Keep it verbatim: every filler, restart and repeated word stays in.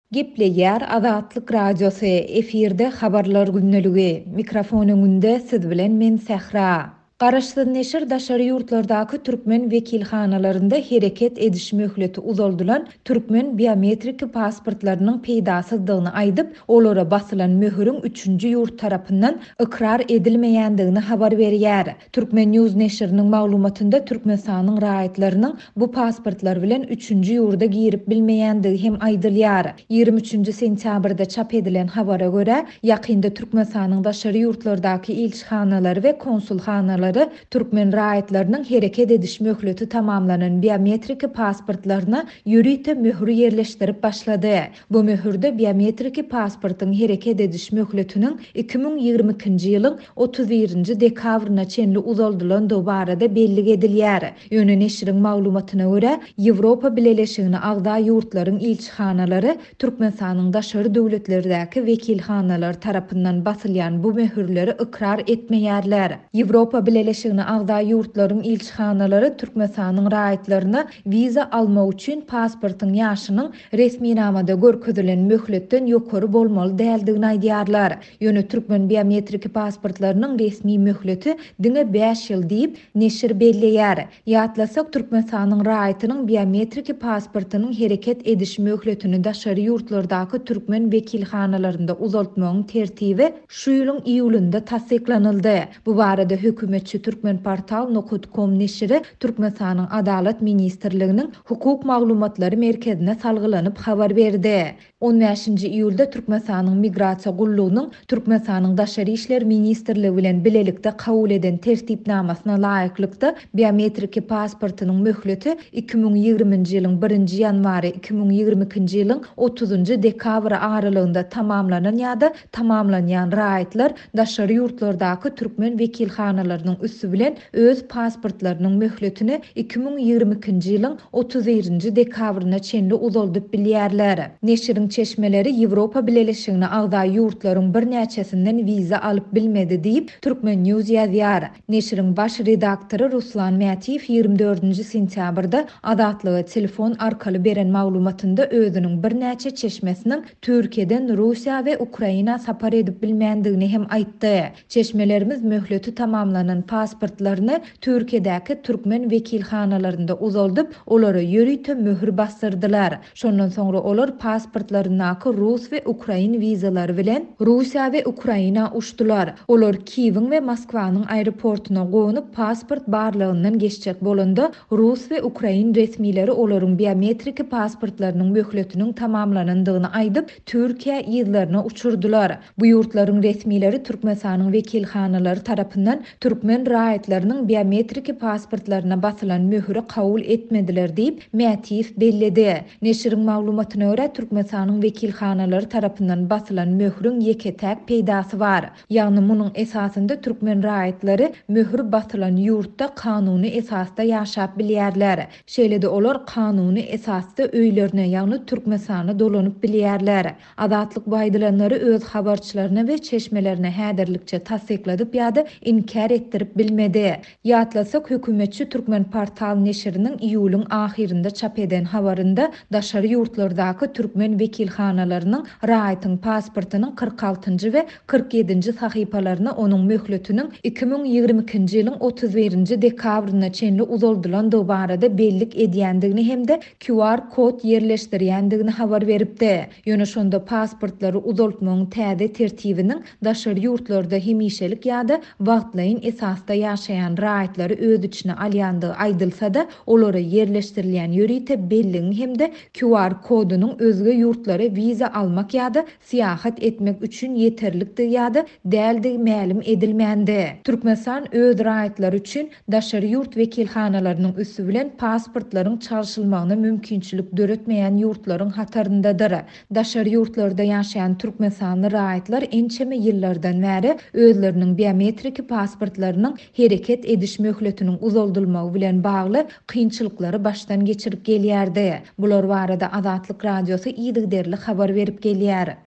Gepleýär Azatlyk Radiosu efirde habarlar günneligi. Mikrofonuňda siz bilen men Sähra. Garaşsyz neşir daşary ýurtlardaky türkmen wekilhanalarynda hereket ediş möhleti uzaldylan türkmen biometrik pasportlarynyň peýdasyzdygyny aýdyp, olara basylan möhürüň üçünji ýurt tarapyndan ikrar edilmeýändigini habar berýär. Türkmen News neşiriniň maglumatynda Türkmenistanyň raýatlarynyň bu pasportlar bilen üçünji ýurda girip bilmeýändigi hem aýdylýar. ýygrimi üçünji sentýabrda çap edilen habara görä, ýakynda Türkmenistanyň daşary ýurtlardaky elçihanalary we konsulhanalary türkmen raýatlarynyň hereket ediş möhleti tamamlanan biometrik pasportlaryna ýürite möhür ýerleşdirip başlady. Bu möhürde biometrik pasportyň hereket ediş möhletiniň iki ming ýygrimi ikinji ýylyň otuz birinji dekabryna çenli uzaldylandygy barada belli edilýär. Ýöne neşiriň maglumatyna görä, Ýewropa Birleşigine agda ýurtlaryň elçihanalary Türkmenistanyň daşary döwletlerdäki wekilhanalar tarapyndan basylýan bu möhürleri ikrar etmeýärler. Ýewropa Birleşigine agda ýurtlaryň elçihanalary Türkmenistanyň raýatlaryna wiza almak üçin pasportyň ýaşynyň resmi namada görkezülen möhletden ýokary bolmaly däldigini aýdýarlar. Ýöne türkmen biometrik pasportlarynyň resmi möhleti diňe beş ýyl diýip neşir belleýär. Ýatlasak Türkmenistanyň raýatynyň biometrik pasportynyň hereket ediş möhletini daşary ýurtlardaky türkmen wekilhanalarynda uzaltmagyň tertibi şu ýylyň iýulynda tasdiklanyldy. Bu barada hökümetçi türkmen portal nokta com neşiri Türkmenistanyň Adalet Ministrliginiň hukuk maglumatlary merkezine salgylanyp habar berdi. on beşinji iýulda Türkmenistanyň Migrasiýa gullugynyň Türkmenistanyň Daşary işler ministrligi bilen bilelikde kabul eden tertipnamasyna laýyklykda biometrik pasportynyň möhleti iki ming ýygrimiňji ýylyň birinji ýanwary iki ming ýygrimi ikinji ýylyň otuzunji dekabr aralygynda tamamlanan ýa-da tamamlanýan raýatlar daşary ýurtlardaky türkmen wekilhanalarynyň üssü bilen öz pasportlarynyň möhletini iki ming ýygrimi ikinji ýylyň otuz birinji dekabryna çenli uzaldyp bilýärler. Neşiriň çeşmeleri Ýewropa Birleşigine agda ýurtlaryň bir näçesinden wiza alyp bilmedi diýip Türkmen News ýazýar. Neşiriň baş redaktory Ruslan Mätiýew ýygrimi dördünji sentýabrda Azatlyga telefon arkaly beren maglumatynda özüniň bir näçe çeşmesiniň Türkiýeden Russiýa we Ukraina sapar edip bilmändigini hem aýtdy. Çeşmelerimiz möhleti tamamlanan pasportlaryny Türkiýedäki türkmen wekilhanalarynda uzaldyp, olara ýörite möhür bastyrdylar. Şondan soňra olar pasportlaryny Rus we Ukrain wizalary bilen Russiýa we Ukraina uçdular. Olar Kiýewiň we Moskwanyň aeroportuna gowunyp pasport barlygyndan geçjek bolanda Rus we Ukrain resmileri olaryň biometrik pasportlarynyň möhletiniň tamamlanandygyny aýdyp Türkiýe ýyllaryna uçurdular. Bu ýurtlaryň resmileri Türkmenistanyň wekilhanalary tarapyndan türkmen raýatlarynyň biometrik pasportlaryna basylan möhüri kabul etmediler diýip Mätiýew belledi. Neşiriň maglumatyna görä Türkmenistanyň wekilhanalary tarapyndan basylan möhürüň ýeketäk peýdasy bar. Ýagny munyň esasynda türkmen raýatlary möhür basylan ýurtda kanuny esasda ýaşap bilýärler. Şeýle-de olar kanuny esasda öýlerine ýagny Türkmenistana dolanyp bilýärler. Azatlyk baýdylanlary öz habarçylaryna we çeşmelerine häderlikçe tasdikladyp ýa-da inkar etdirip bilmedi. Ýatlasak hökümetçi türkmen portal neşiriniň iýulyň ahirinde çap eden habarynda daşary ýurtlardaky türkmen wekilhanalarynyň raýatyň pasportynyň kırk altynjy we kırk ýedinji sahypalaryna onuň möhletiniň iki ming ýygrimi ikinji ýylyň otuz birinji dekabryna çenli uzaldylandygy barada bellik edýändigini hemde Q R kod ýerleşdirýändigini habar beripdi. Ýöne şonda pasportlary uzaltmagyň täze tertibiniň daşary ýurtlarda hemişelik ýa-da wagtlaýyn esasda ýaşaýan raýatlary öz içine alýandygy aýdylsa-da, olara ýerleşdirilýän ýörite belligiň hemde Q R kodunyň özge ýurtlara wiza almak ýa-da siýahat etmek üçin ýeterlikdi ýa-da däldigi mälim edilmendi. Türkmenistan öz raýatlary üçin daşary ýurt wekilhanalarynyň üssü bilen pasportlaryň çalşylmagyna mümkinçilik döretmeýän ýurtlaryň hataryndadyr. Daşary ýurtlarda ýaşaýan Türkmenistanly raýatlar ençeme ýyllardan bäri özleriniň biometrik pasportlarynyň hereket ediş möhletiniň uzaldylmagy bilen bagly kynçylyklary başdan geçirip gelýärdi. Bular barada Azatlyk Radiosu iýdigderli habar berip gelýär.